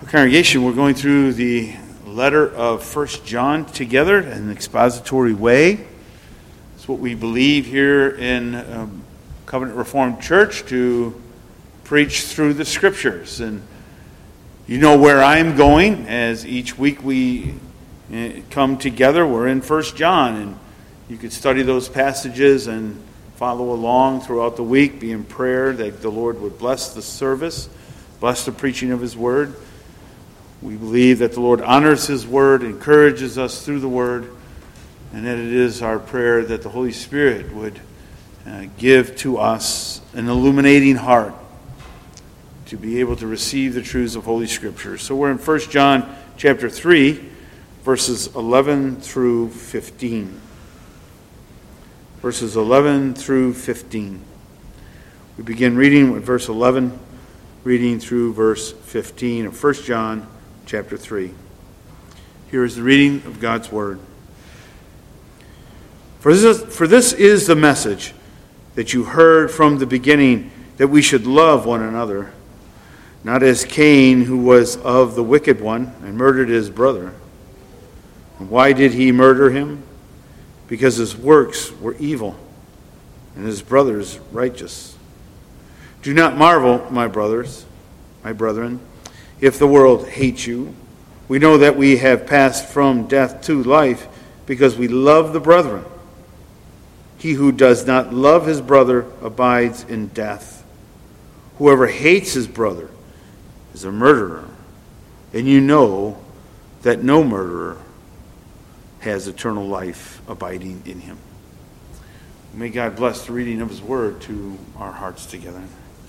Congregation, we're going through the letter of 1 John together in an expository way. It's what we believe here in Covenant Reformed Church, to preach through the Scriptures. And you know where I'm going as each week we come together. We're in 1 John, and you could study those passages and follow along throughout the week. Be in prayer that the Lord would bless the service, bless the preaching of His Word. We believe that the Lord honors His Word, encourages us through the Word, and that it is our prayer that the Holy Spirit would give to us an illuminating heart to be able to receive the truths of Holy Scripture. So we're in 1 John chapter 3, verses 11 through 15. Verses 11 through 15. We begin reading with verse 11, reading through verse 15 of 1 John chapter 3. Here is the reading of God's Word. For this is the message that you heard from the beginning, that we should love one another, not as Cain, who was of the wicked one and murdered his brother. And why did he murder him? Because his works were evil and his brother's righteous. Do not marvel, my brethren, if the world hates you. We know that we have passed from death to life because we love the brethren. He who does not love his brother abides in death. Whoever hates his brother is a murderer, and you know that no murderer has eternal life abiding in him. May God bless the reading of His Word to our hearts together.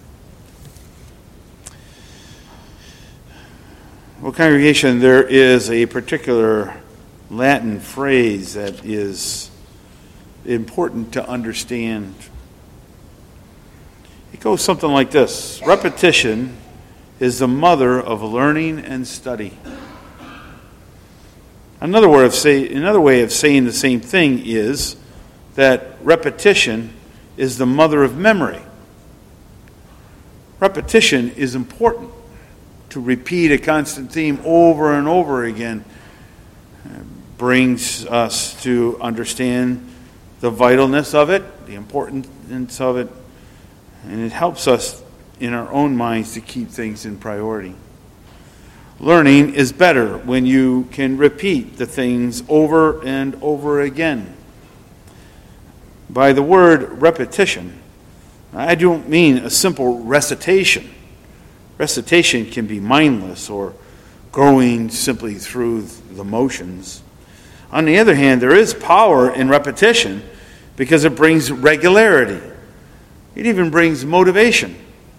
Well, congregation, there is a particular Latin phrase that is important to understand. It goes something like this: repetition is the mother of learning and study. Another way of saying the same thing is that repetition is the mother of memory. Repetition is important. To repeat a constant theme over and over again brings us to understand the vitalness of it, the importance of it, and it helps us in our own minds to keep things in priority. Learning is better when you can repeat the things over and over again. By the word repetition, I don't mean a simple recitation. Recitation can be mindless or going simply through the motions. On the other hand, there is power in repetition because it brings regularity. It even brings motivation.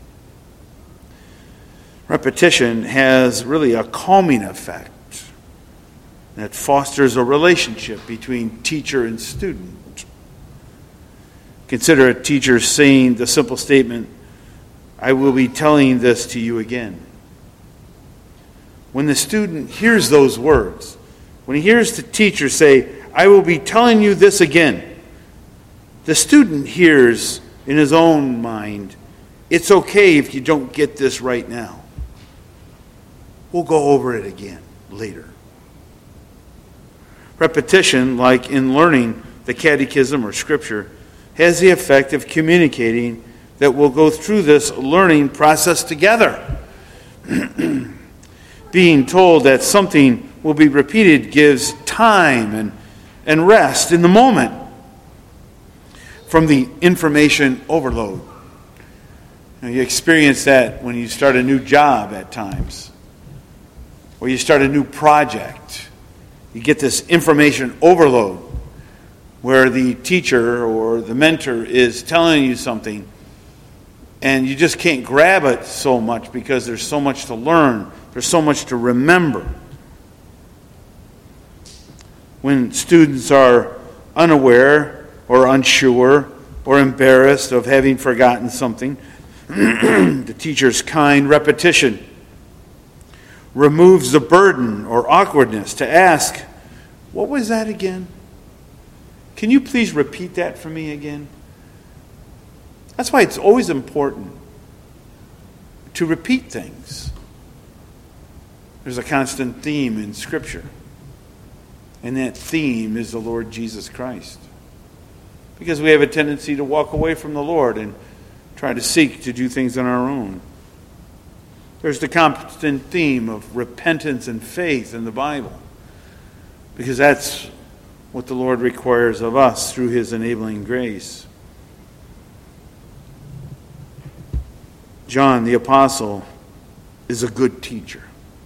Repetition has really a calming effect that fosters a relationship between teacher and student. Consider a teacher saying the simple statement, "I will be telling this to you again." When the student hears those words, when he hears the teacher say, "I will be telling you this again," the student hears in his own mind, "It's okay if you don't get this right now. We'll go over it again later." Repetition, like in learning the catechism or scripture, has the effect of communicating that we'll go through this learning process together. Being told that something will be repeated gives time and rest in the moment from the information overload. You experience that when you start a new job at times, or you start a new project. You get this information overload where the teacher or the mentor is telling you something and you just can't grab it so much because there's so much to learn. There's so much to remember. When students are unaware or unsure or embarrassed of having forgotten something, the teacher's kind repetition removes the burden or awkwardness to ask, "What was that again? Can you please repeat that for me again?" That's why it's always important to repeat things. There's a constant theme in Scripture. And that theme is the Lord Jesus Christ. Because we have a tendency to walk away from the Lord and try to seek to do things on our own. There's the constant theme of repentance and faith in the Bible. Because that's what the Lord requires of us through His enabling grace. John the Apostle is a good teacher.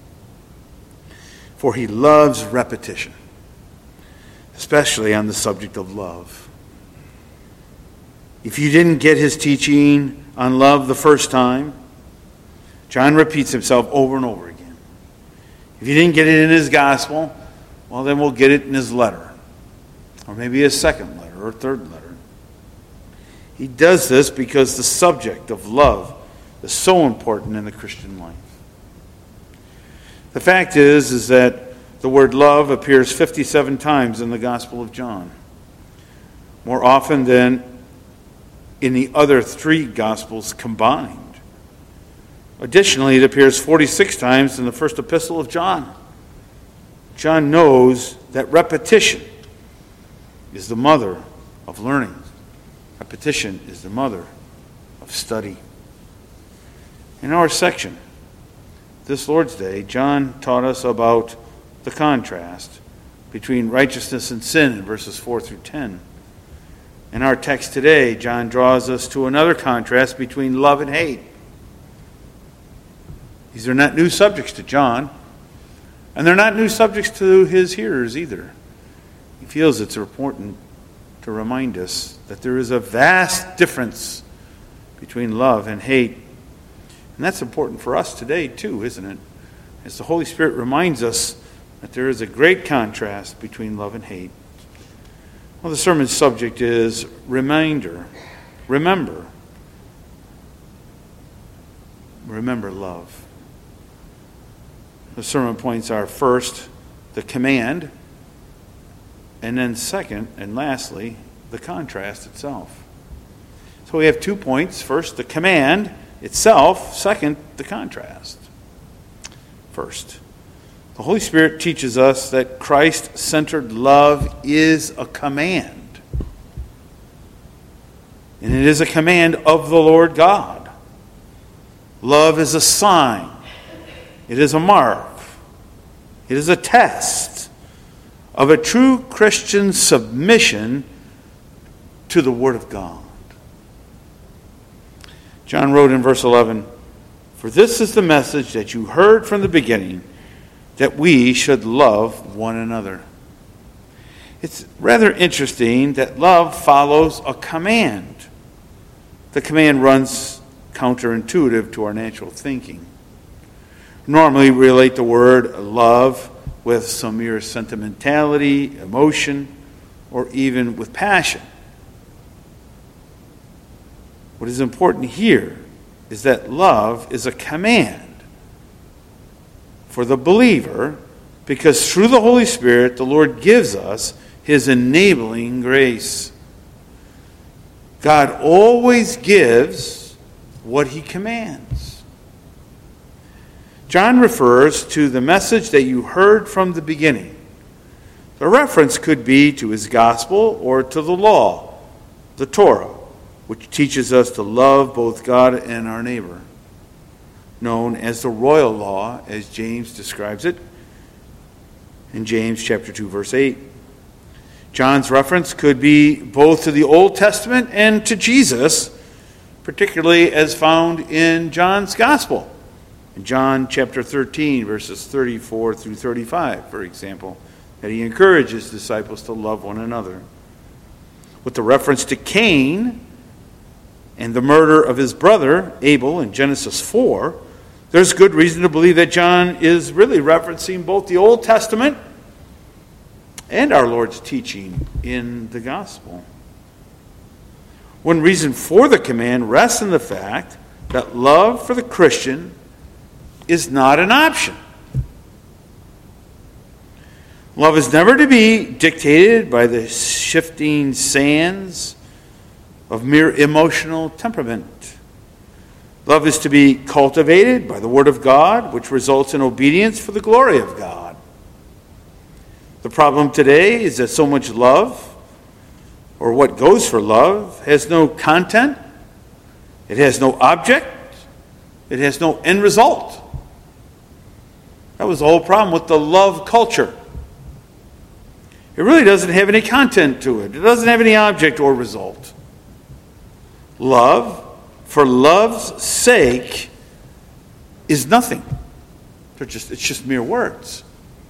For he loves repetition, especially on the subject of love. If you didn't get his teaching on love the first time, John repeats himself over and over again. If you didn't get it in his gospel, well, then we'll get it in his letter. Or maybe his second letter or third letter. He does this because the subject of love is so important in the Christian life. The fact is that the word love appears 57 times in the Gospel of John. More often than in the other three Gospels combined. Additionally, it appears 46 times in the first epistle of John. John knows that repetition is the mother of learning. Repetition is the mother of study. In our section, this Lord's Day, John taught us about the contrast between righteousness and sin in verses 4 through 10. In our text today, John draws us to another contrast between love and hate. These are not new subjects to John, and they're not new subjects to his hearers either. He feels it's important to remind us that there is a vast difference between love and hate. And that's important for us today too, isn't it? As the Holy Spirit reminds us that there is a great contrast between love and hate. Well, the sermon's subject is reminder. Remember. Remember love. The sermon points are first, the command, and then second, and lastly, the contrast itself. So we have 2 points. First, the command itself. Second, the contrast. First, the Holy Spirit teaches us that Christ-centered love is a command. And it is a command of the Lord God. Love is a sign. It is a mark. It is a test of a true Christian submission to the Word of God. John wrote in verse 11, "For this is the message that you heard from the beginning, that we should love one another." It's rather interesting that love follows a command. The command runs counterintuitive to our natural thinking. Normally, we relate the word love with some mere sentimentality, emotion, or even with passion. What is important here is that love is a command for the believer, because through the Holy Spirit, the Lord gives us His enabling grace. God always gives what He commands. John refers to the message that you heard from the beginning. The reference could be to his gospel or to the law, the Torah, which teaches us to love both God and our neighbor, known as the royal law, as James describes it in James chapter 2, verse 8. John's reference could be both to the Old Testament and to Jesus, particularly as found in John's gospel. In John chapter 13, verses 34 through 35, for example, that he encourages disciples to love one another. With the reference to Cain and the murder of his brother Abel in Genesis 4, there's good reason to believe that John is really referencing both the Old Testament and our Lord's teaching in the gospel. One reason for the command rests in the fact that love for the Christian is not an option. Love is never to be dictated by the shifting sands of mere emotional temperament. Love is to be cultivated by the Word of God, which results in obedience for the glory of God. The problem today is that so much love, or what goes for love, has no content, it has no object, it has no end result. That was the whole problem with the love culture. It really doesn't have any content to it. It doesn't have any object or result. Love, for love's sake, is nothing. It's just mere words.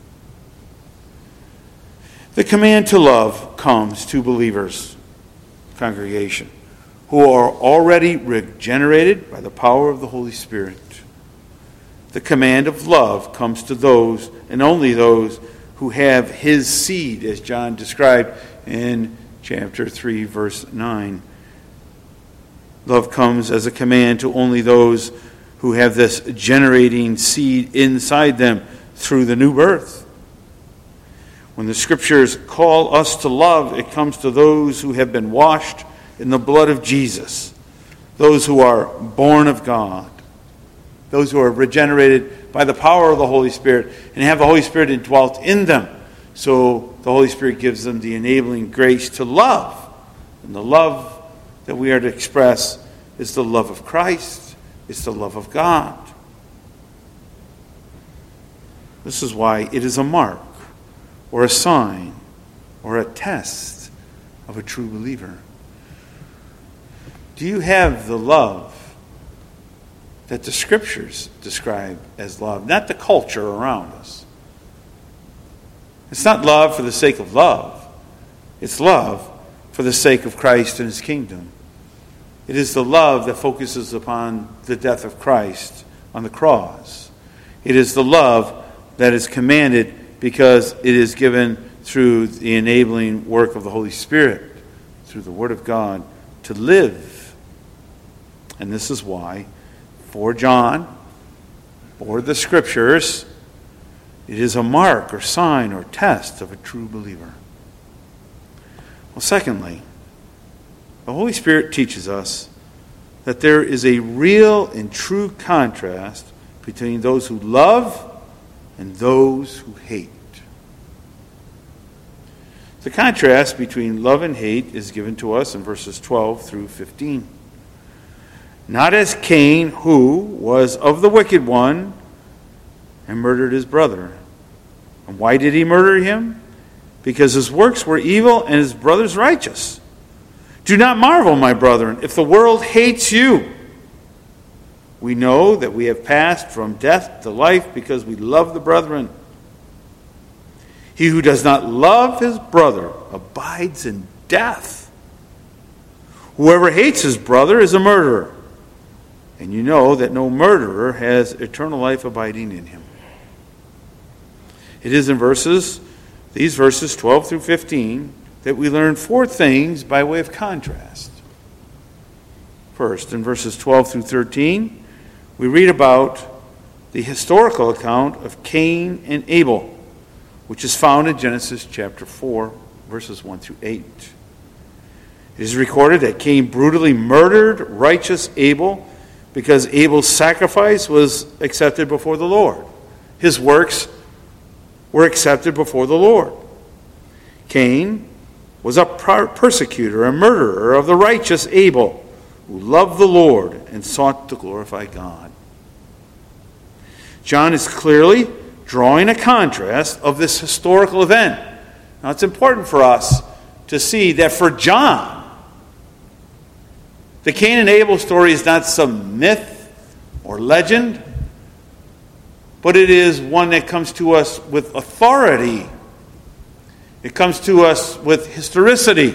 The command to love comes to believers, congregation, who are already regenerated by the power of the Holy Spirit. The command of love comes to those, and only those, who have his seed, as John described in chapter 3, verse 9. Love comes as a command to only those who have this generating seed inside them through the new birth. When the Scriptures call us to love, it comes to those who have been washed in the blood of Jesus, those who are born of God, those who are regenerated by the power of the Holy Spirit and have the Holy Spirit indwelt in them. So the Holy Spirit gives them the enabling grace to love. And the love that we are to express is the love of Christ. It's the love of God. This is why it is a mark or a sign or a test of a true believer. Do you have the love that the Scriptures describe as love, not the culture around us? It's not love for the sake of love. It's love for the sake of Christ and his kingdom. It is the love that focuses upon the death of Christ on the cross. It is the love that is commanded because it is given through the enabling work of the Holy Spirit, through the Word of God, to live. And this is why, for John, or the Scriptures, it is a mark or sign or test of a true believer. Well, secondly, the Holy Spirit teaches us that there is a real and true contrast between those who love and those who hate. The contrast between love and hate is given to us in verses 12 through 15. Not as Cain, who was of the wicked one and murdered his brother. And why did he murder him? Because his works were evil and his brother's righteous. Do not marvel, my brethren, if the world hates you. We know that we have passed from death to life because we love the brethren. He who does not love his brother abides in death. Whoever hates his brother is a murderer. And you know that no murderer has eternal life abiding in him. It is in these verses 12 through 15, that we learn four things by way of contrast. First, in verses 12 through 13, we read about the historical account of Cain and Abel, which is found in Genesis chapter 4, verses 1 through 8. It is recorded that Cain brutally murdered righteous Abel because Abel's sacrifice was accepted before the Lord. His works were accepted before the Lord. Cain was a persecutor, a murderer of the righteous Abel, who loved the Lord and sought to glorify God. John is clearly drawing a contrast of this historical event. Now, it's important for us to see that for John, the Cain and Abel story is not some myth or legend, but it is one that comes to us with authority. It comes to us with historicity.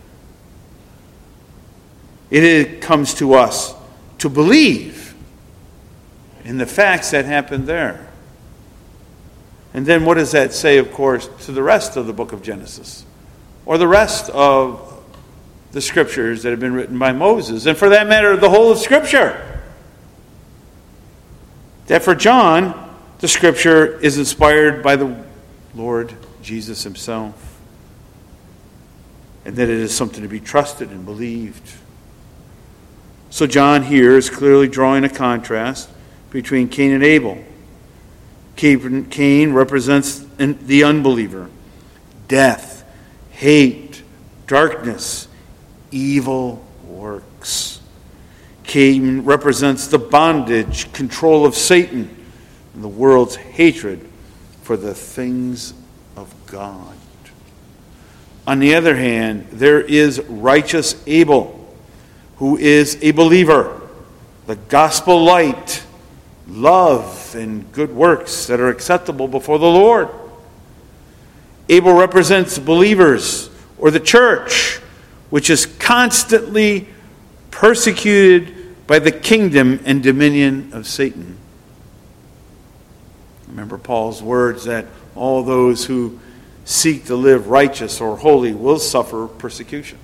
It comes to us to believe in the facts that happened there. And then what does that say, of course, to the rest of the book of Genesis? Or the rest of the Scriptures that have been written by Moses? And for that matter, the whole of Scripture. That for John, the Scripture is inspired by the Lord Jesus himself. And that it is something to be trusted and believed. So John here is clearly drawing a contrast between Cain and Abel. Cain represents the unbeliever, death, hate, darkness, evil works. Cain represents the bondage, control of Satan, and the world's hatred for the things of God. On the other hand, there is righteous Abel, who is a believer, the gospel light, love, and good works that are acceptable before the Lord. Abel represents believers, or the church, which is constantly persecuted by the kingdom and dominion of Satan. Remember Paul's words that all those who seek to live righteous or holy will suffer persecution.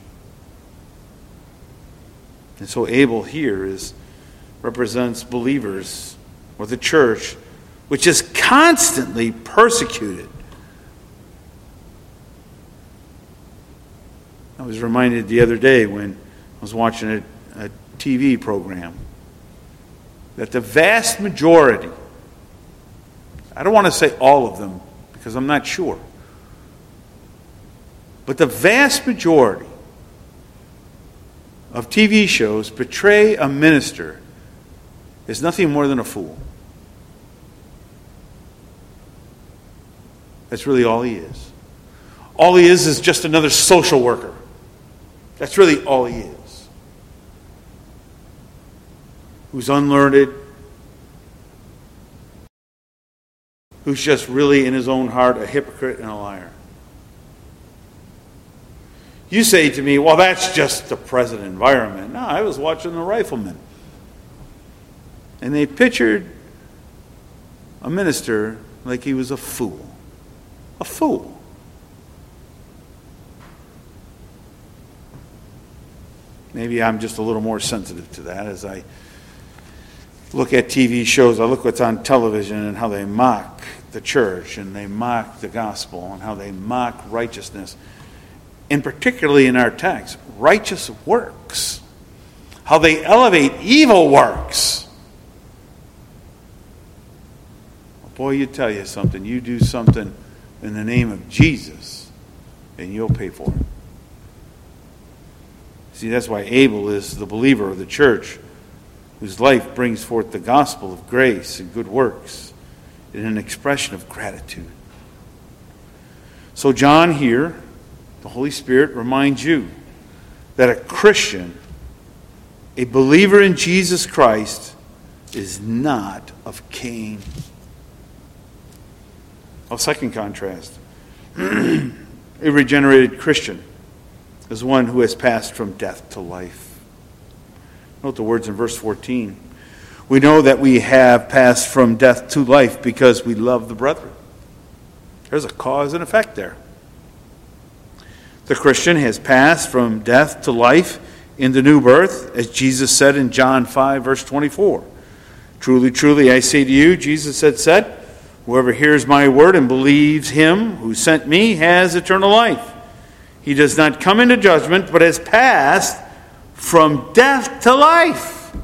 And so Abel here represents believers, or the church, which is constantly persecuted. I was reminded the other day when I was watching a TV program that the vast majority, I don't want to say all of them because I'm not sure, but the vast majority of TV shows portray a minister as nothing more than a fool. That's really all he is. All he is just another social worker. That's really all he is. Who's unlearned, who's just really in his own heart a hypocrite and a liar. You say to me, well, that's just the present environment. No, I was watching The Rifleman. And they pictured a minister like he was a fool. A fool. Maybe I'm just a little more sensitive to that as I look at TV shows. I look what's on television and how they mock the church and they mock the gospel and how they mock righteousness. And particularly in our text, righteous works. How they elevate evil works. Boy, you tell you something. You do something in the name of Jesus, and you'll pay for it. See, that's why Abel is the believer of the church, whose life brings forth the gospel of grace and good works in an expression of gratitude. So John here, the Holy Spirit reminds you that a Christian, a believer in Jesus Christ, is not of Cain. A second contrast. A regenerated Christian is one who has passed from death to life. Note the words in verse 14. We know that we have passed from death to life because we love the brethren. There's a cause and effect there. The Christian has passed from death to life in the new birth, as Jesus said in John 5, verse 24. Truly, truly, I say to you, Jesus had said, whoever hears my word and believes him who sent me has eternal life. He does not come into judgment, but has passed from death to life.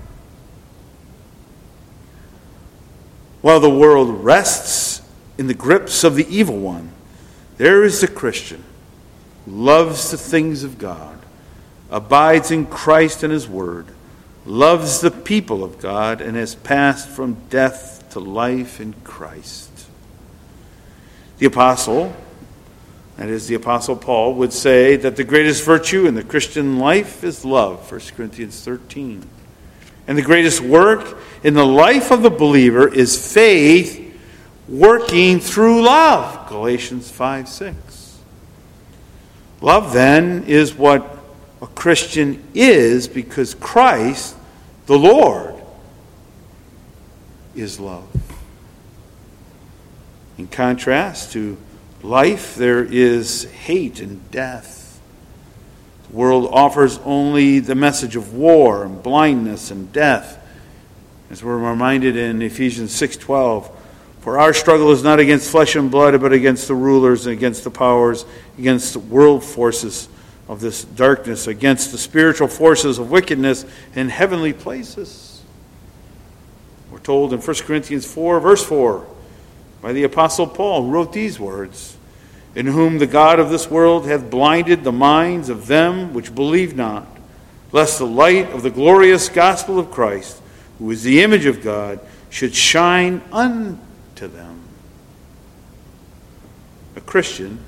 While the world rests in the grips of the evil one, there is the Christian who loves the things of God, abides in Christ and his word, loves the people of God, and has passed from death to life in Christ. The apostle, that is the Apostle Paul, would say that the greatest virtue in the Christian life is love, 1 Corinthians 13. And the greatest work in the life of the believer is faith working through love, Galatians 5:6. Love, then, is what a Christian is because Christ, the Lord, is love. In contrast to life, there is hate and death. The world offers only the message of war and blindness and death. As we're reminded in Ephesians 6:12, for our struggle is not against flesh and blood, but against the rulers and against the powers, against the world forces of this darkness against the spiritual forces of wickedness in heavenly places. We're told in 1 Corinthians 4, verse 4, by the Apostle Paul, who wrote these words, "In whom the God of this world hath blinded the minds of them which believe not, lest the light of the glorious gospel of Christ, who is the image of God, should shine unto them." A Christian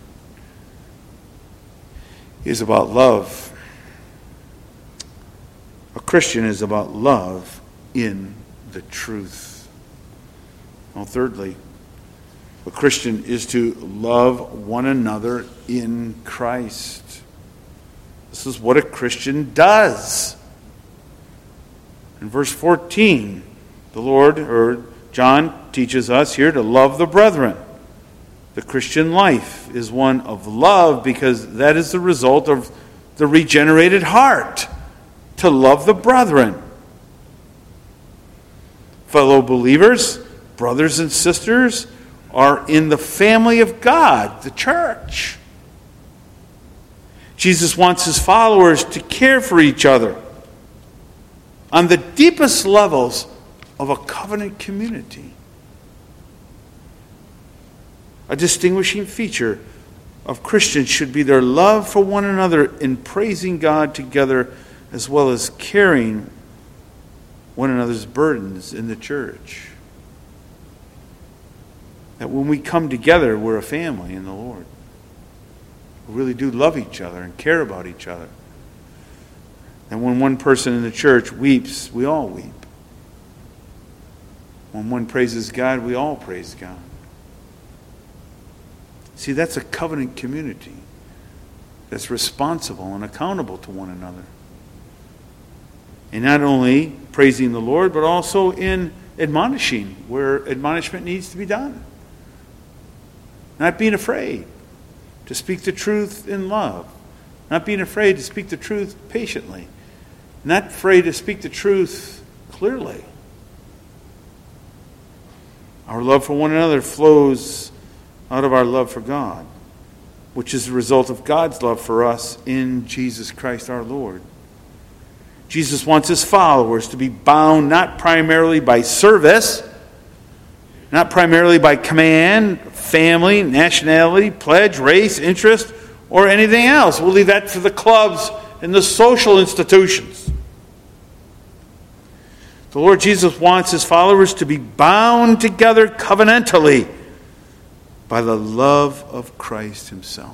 is about love. A Christian is about love in the truth. Now, thirdly, a Christian is to love one another in Christ. This is what a Christian does. In verse 14, John teaches us here to love the brethren. The Christian life is one of love because that is the result of the regenerated heart, to love the brethren. Fellow believers, brothers and sisters, are in the family of God, the church. Jesus wants his followers to care for each other on the deepest levels of a covenant community. A distinguishing feature of Christians should be their love for one another in praising God together, as well as carrying one another's burdens in the church. That when we come together, we're a family in the Lord. We really do love each other and care about each other. And when one person in the church weeps, we all weep. When one praises God, we all praise God. See, that's a covenant community that's responsible and accountable to one another. And not only praising the Lord, but also in admonishing where admonishment needs to be done. Not being afraid to speak the truth in love. Not being afraid to speak the truth patiently. Not afraid to speak the truth clearly. Our love for one another flows out of our love for God, which is the result of God's love for us in Jesus Christ our Lord. Jesus wants his followers to be bound not primarily by service, not primarily by command, family, nationality, pledge, race, interest, or anything else. We'll leave that for the clubs and the social institutions. The Lord Jesus wants his followers to be bound together covenantally by the love of Christ himself.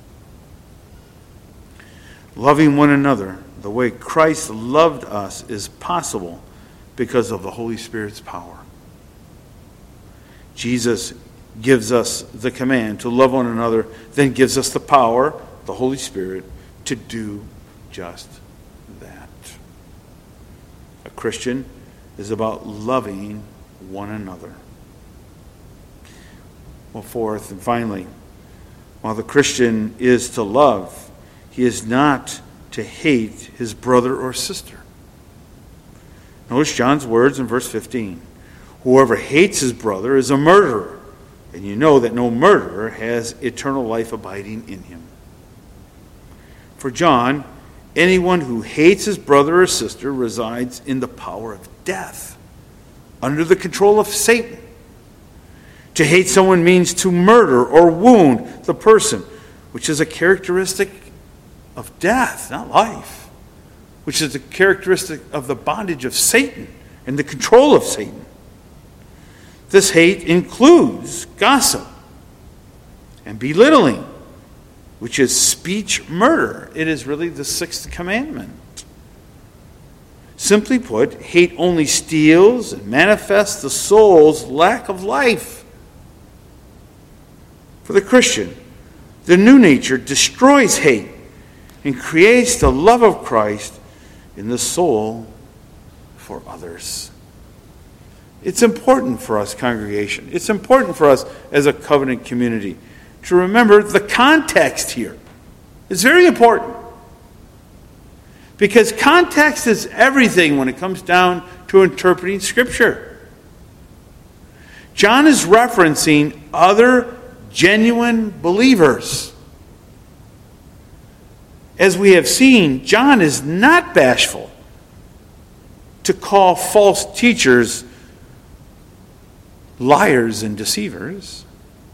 Loving one another the way Christ loved us is possible because of the Holy Spirit's power. Jesus gives us the command to love one another, then gives us the power, the Holy Spirit, to do just that. A Christian is about loving one another. Well, fourth and finally, while the Christian is to love, he is not to hate his brother or sister. Notice John's words in verse 15. Whoever hates his brother is a murderer, and you know that no murderer has eternal life abiding in him. For John, anyone who hates his brother or sister resides in the power of death, under the control of Satan. To hate someone means to murder or wound the person, which is a characteristic of death, not life, which is a characteristic of the bondage of Satan and the control of Satan. This hate includes gossip and belittling, which is speech murder. It is really the sixth commandment. Simply put, hate only steals and manifests the soul's lack of life. For the Christian, the new nature destroys hate and creates the love of Christ in the soul for others. It's important for us, congregation. It's important for us as a covenant community to remember the context here. It's very important. Because context is everything when it comes down to interpreting Scripture. John is referencing other genuine believers. As we have seen, John is not bashful to call false teachers liars and deceivers.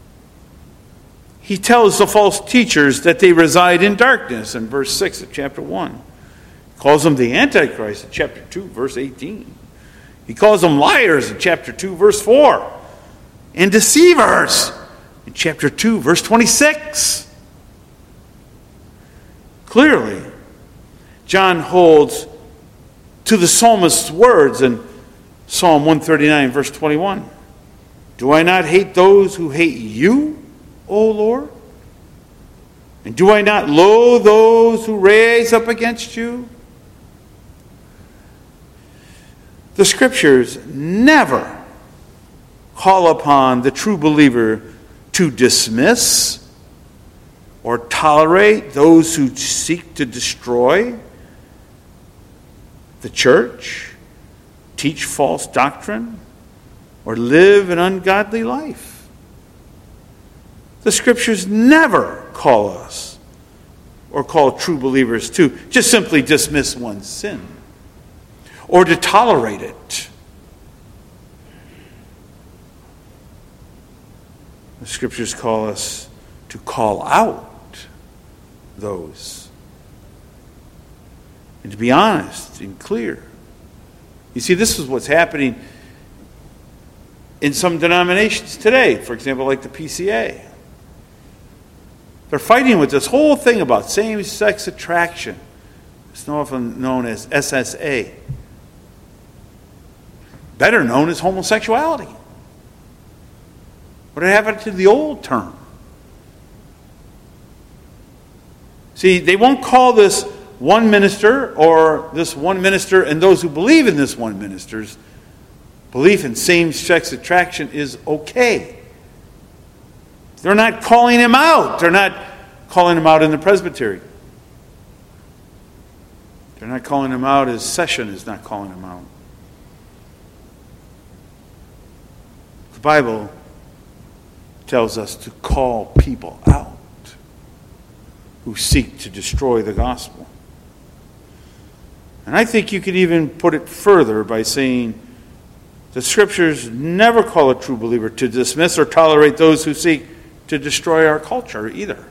He tells the false teachers that they reside in darkness in verse 6 of chapter 1. He calls them the Antichrist in chapter 2, verse 18. He calls them liars in chapter 2, verse 4. And deceivers in chapter 2, verse 26. Clearly, John holds to the psalmist's words in Psalm 139, verse 21. Do I not hate those who hate you, O Lord? And do I not loathe those who raise up against you? The Scriptures never call upon the true believer to dismiss or tolerate those who seek to destroy the church, teach false doctrine, or live an ungodly life. The Scriptures never call us or call true believers to just simply dismiss one's sin or to tolerate it. The Scriptures call us to call out those and to be honest and clear. You see, this is what's happening in some denominations today, for example, like the PCA. They're fighting with this whole thing about same-sex attraction. It's often known as SSA. Better known as homosexuality. What happened to the old term? See, they won't call this one minister or this one minister and those who believe in this one minister's belief in same-sex attraction is okay. They're not calling him out. They're not calling him out in the presbytery. They're not calling him out as Session is not calling him out. The Bible tells us to call people out who seek to destroy the gospel. And I think you could even put it further by saying the Scriptures never call a true believer to dismiss or tolerate those who seek to destroy our culture either.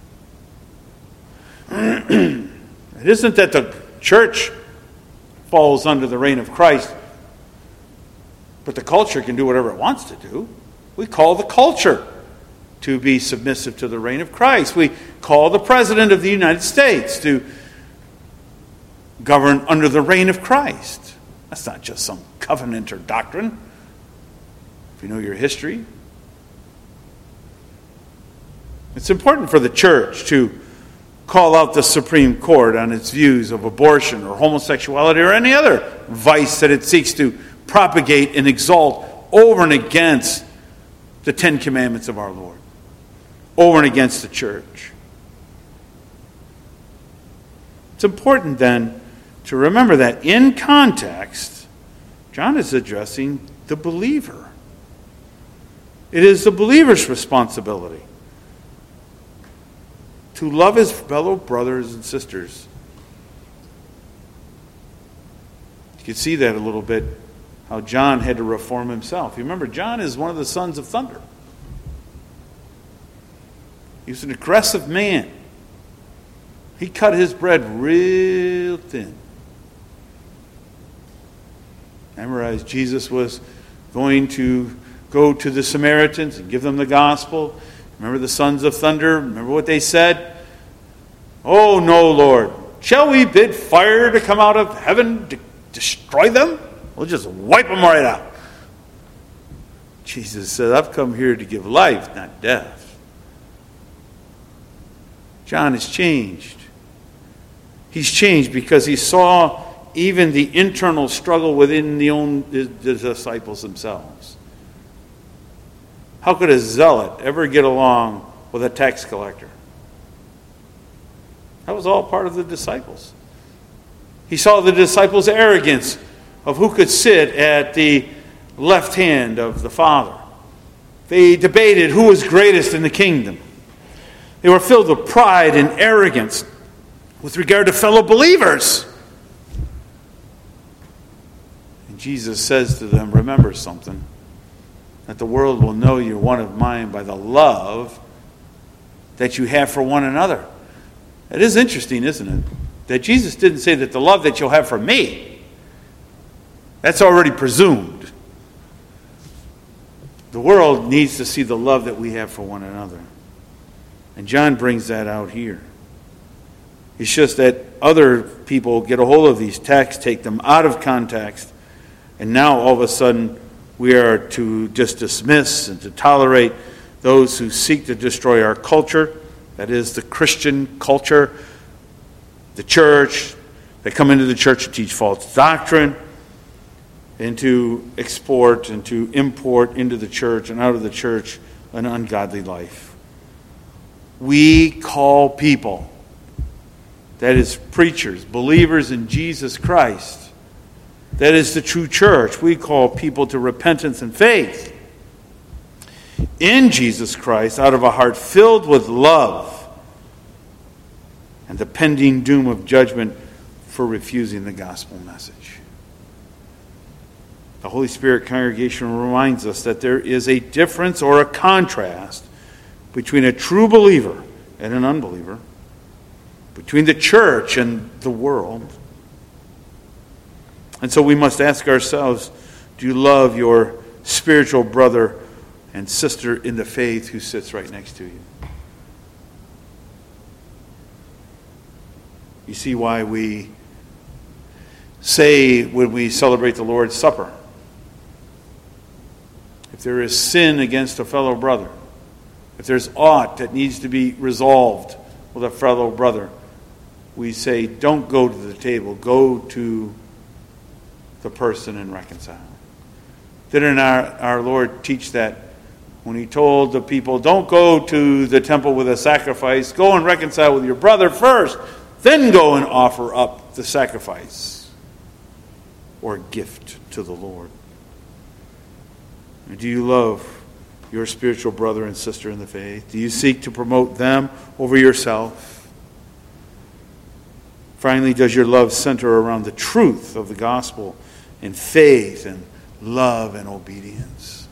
It isn't that the church falls under the reign of Christ, but the culture can do whatever it wants to do. We call the culture to be submissive to the reign of Christ. We call the President of the United States to govern under the reign of Christ. That's not just some covenant or doctrine. If you know your history. It's important for the church to call out the Supreme Court on its views of abortion or homosexuality or any other vice that it seeks to propagate and exalt over and against the Ten Commandments of our Lord, over and against the church. It's important then to remember that in context, John is addressing the believer. It is the believer's responsibility to love his fellow brothers and sisters. You can see that a little bit, how John had to reform himself. You remember, John is one of the sons of thunder. He was an aggressive man. He cut his bread real thin. Remember, as Jesus was going to go to the Samaritans and give them the gospel, remember the sons of thunder? Remember what they said? Oh, no, Lord. Shall we bid fire to come out of heaven to destroy them? We'll just wipe them right out. Jesus said, I've come here to give life, not death. John has changed. He's changed because he saw even the internal struggle within the disciples themselves. How could a zealot ever get along with a tax collector? That was all part of the disciples. He saw the disciples' arrogance of who could sit at the left hand of the Father. They debated who was greatest in the kingdom. They were filled with pride and arrogance, with regard to fellow believers. And Jesus says to them, remember something, that the world will know you're one of mine by the love that you have for one another. It is interesting, isn't it? That Jesus didn't say that the love that you'll have for me, that's already presumed. The world needs to see the love that we have for one another. And John brings that out here. It's just that other people get a hold of these texts, take them out of context, and now all of a sudden we are to just dismiss and to tolerate those who seek to destroy our culture, that is the Christian culture, the church. They come into the church to teach false doctrine, and to export and to import into the church and out of the church an ungodly life. We call people, that is preachers, believers in Jesus Christ, that is the true church, we call people to repentance and faith in Jesus Christ out of a heart filled with love and the pending doom of judgment for refusing the gospel message. The Holy Spirit congregation reminds us that there is a difference or a contrast between a true believer and an unbeliever, between the church and the world. And so we must ask ourselves, do you love your spiritual brother and sister in the faith who sits right next to you? You see why we say when we celebrate the Lord's Supper, if there is sin against a fellow brother, if there's aught that needs to be resolved with a fellow brother, we say, don't go to the table, go to the person and reconcile. Didn't our Lord teach that when he told the people, don't go to the temple with a sacrifice, go and reconcile with your brother first, then go and offer up the sacrifice or gift to the Lord. Do you love your spiritual brother and sister in the faith? Do you seek to promote them over yourself? Finally, does your love center around the truth of the gospel and faith and love and obedience?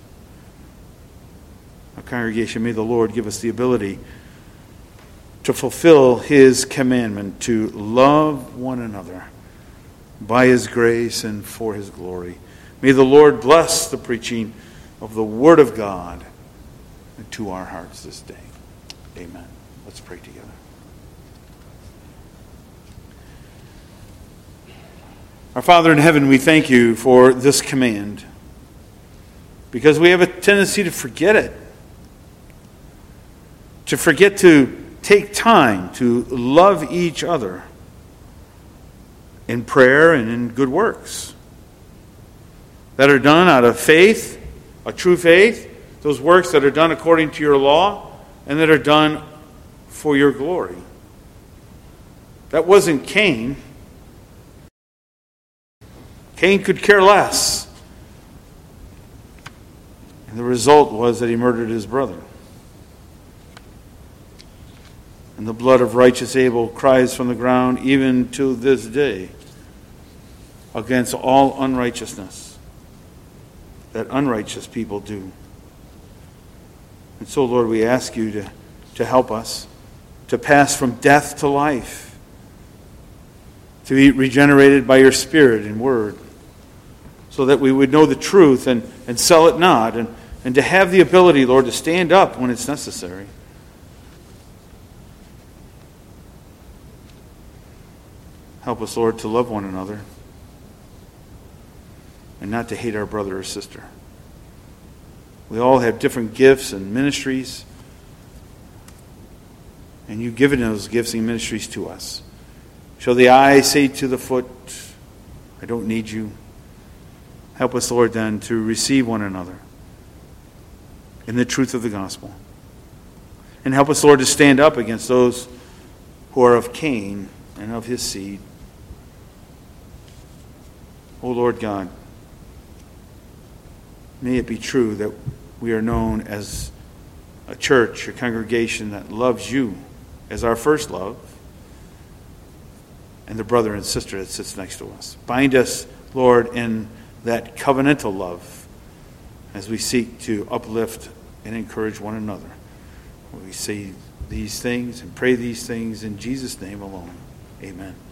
Our congregation, may the Lord give us the ability to fulfill his commandment to love one another by his grace and for his glory. May the Lord bless the preaching of the Word of God to our hearts this day. Amen. Let's pray together. Our Father in heaven, we thank you for this command, because we have a tendency to forget it, to forget to take time to love each other in prayer and in good works that are done out of faith, a true faith, those works that are done according to your law and that are done for your glory. That wasn't Cain. Cain could care less. And the result was that he murdered his brother. And the blood of righteous Abel cries from the ground even to this day against all unrighteousness that unrighteous people do. And so, Lord, we ask you to help us to pass from death to life, to be regenerated by your Spirit and Word, so that we would know the truth and sell it not, and to have the ability, Lord, to stand up when it's necessary. Help us, Lord, to love one another and not to hate our brother or sister. We all have different gifts and ministries, and you've given those gifts and ministries to us. Shall the eye say to the foot, I don't need you? Help us, Lord, then, to receive one another in the truth of the gospel. And help us, Lord, to stand up against those who are of Cain and of his seed. O Lord God, may it be true that we are known as a church, a congregation that loves you as our first love, and the brother and sister that sits next to us. Bind us, Lord, in that covenantal love as we seek to uplift and encourage one another. We say these things and pray these things in Jesus' name alone. Amen.